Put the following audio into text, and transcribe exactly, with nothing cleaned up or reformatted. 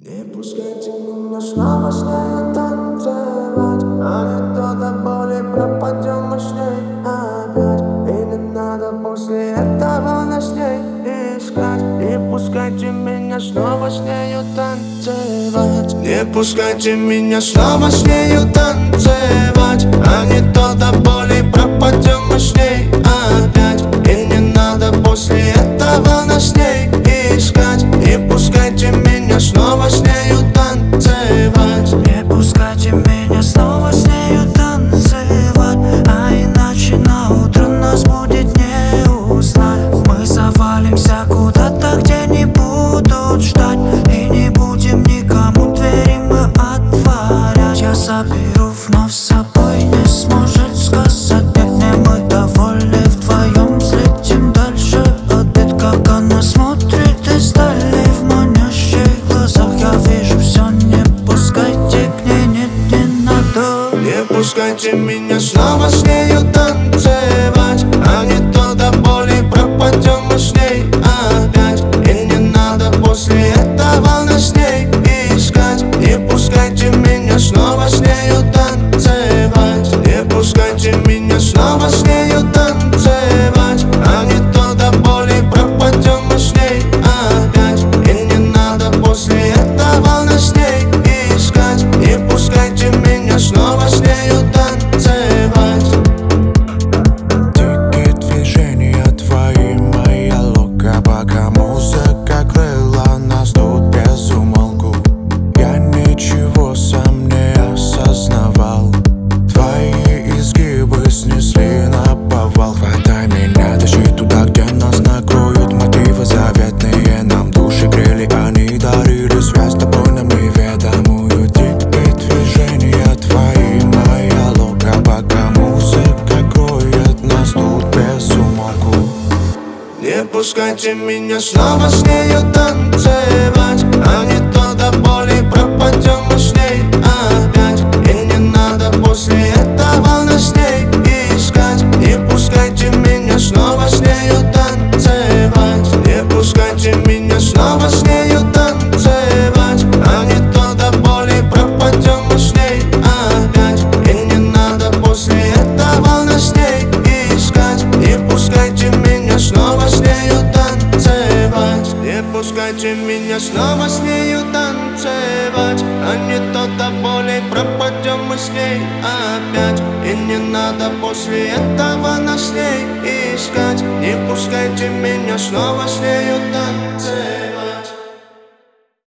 Не пускайте меня снова с нею танцевать, а не то до боли пропадем мы с ней опять. И не надо после этого нас с ней искать. Не пускайте меня снова с нею танцевать. Не пускайте меня снова с нею танцевать, а не то до боли пропадем мы с ней опять. И не надо после этого нас с ней искать. Не пускайте меня снова с нею танцевать. Не пускайте меня снова с нею танцевать, а иначе на утро нас будет не узнать. Мы завалимся куда-то, где не будут ждать, и не будем никому двери мы отворять. Я заберу вновь с собой, не сможет сказать нет, не мы довольны вдвоем. Взлетим дальше от бед, как она смотрит из дали. В манящих глазах я вижу все, не пускайте к ней, нет, не надо. Не пускайте меня снова с нею танцевать, а не то до боли пропадем мы с ней опять. И не надо после этого нас с ней искать. Не пускайте меня снова с нею танцевать. Не пускайте меня снова с нею танцевать, а не то до боли пропадем мы с ней опять. И не надо после этого нас с ней искать. Не пускайте меня снова с нею танцевать. Дикие движения твои, моя лока, пока музыка крыла нас тут без умолку. Я ничего сам не осознавал, твои изгибы снесли на повал. Хватай меня, тащи туда, где нас накроют мотивы заветные. Нам души грели, они дарили связь с тобой нам неведомую. Дикие движения твои, моя лока, пока музыка кроет нас тут без умолку. Не пускайте меня снова с нею танцевать, а не то до боли пропадем мы с ней опять. И не надо после этого нас с ней искать. Не пускайте меня снова с нею танцевать. Не пускайте меня снова с нею танцевать, а не то до боли пропадем мы с ней опять. И не надо после этого нас с ней искать. Не пускайте меня снова с нею танцевать. Не пускайте меня снова с нею танцевать, а не то до боли пропадем мы с ней опять. И не надо после этого нас с ней искать. Не пускайте меня снова с нею танцевать.